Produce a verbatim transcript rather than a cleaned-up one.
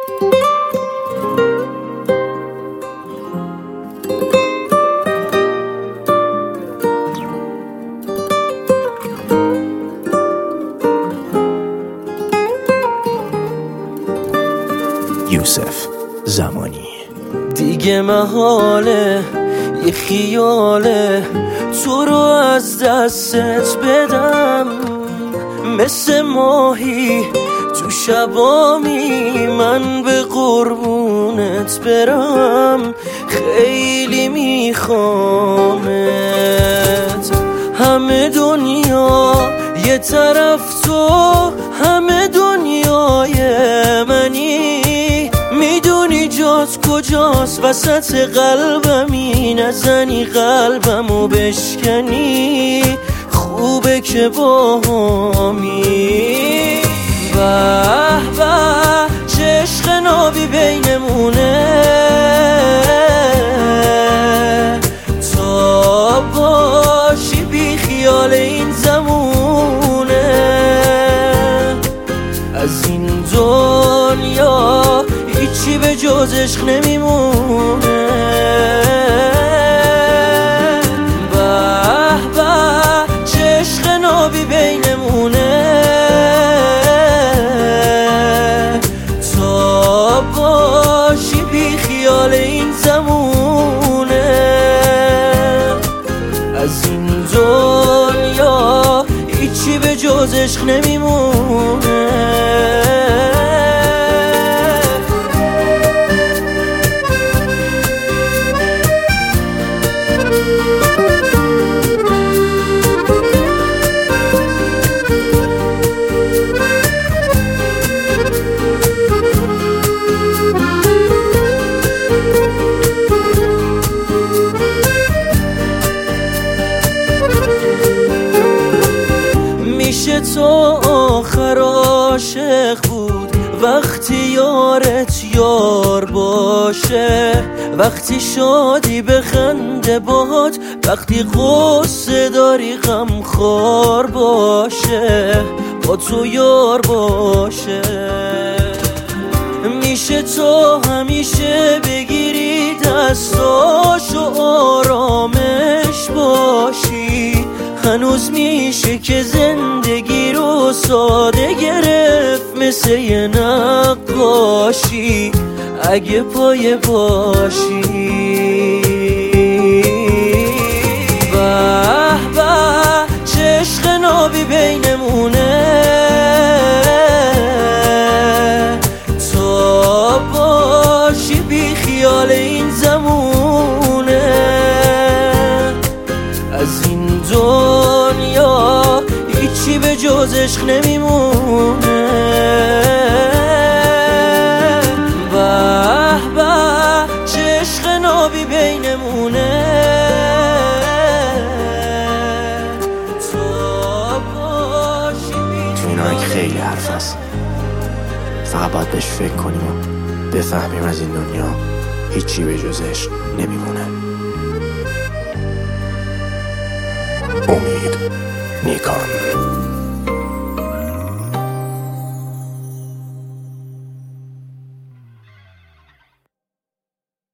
یوسف زمانی. دیگه محاله یه خیاله تو رو از دستت بدم، مثل ماهی تو شبامی من به قربونت برم. خیلی میخوامت، همه دنیا یه طرف تو همه دنیای منی. میدونی جات کجاست وسط قلبمی، نزنی قلبمو بشکنی. خوبه که با همی به به چه عشق نابی بینمونه. تا باشی بی خیال این زمونه، از این دنیا هیچی به جز عشق نمیمونه. به به چه عشق نابی بینمونه. تا باشی بی خیال این زمونه، از این دنیا هیچی به جز عشق نمیمونه. میشه تو آخر عاشق بود وقتی یارت یار باشه، وقتی شادی بخنده باد، وقتی غصه داری غمخوار باشه، با تو یار باشه. میشه تو همیشه بگیری دستاشو آرامش باشی، هنوز میشه که زندگی رو ساده گرفت مثل یه نقاشی اگه پایه باشی. به به چه عشق نابی بینمونه. تا باشی بی خیال این زمونه، از این دنیا هیچی به جز عشق نمیمونه. به به چه عشق نابی بینمونه. تا باشی تو این آهنگ خیلی حرف هست، فقط باید بهش فکر کنیم و بفهمیم از این دنیا هیچی به جز عشق نمیمونه. امید نیکان.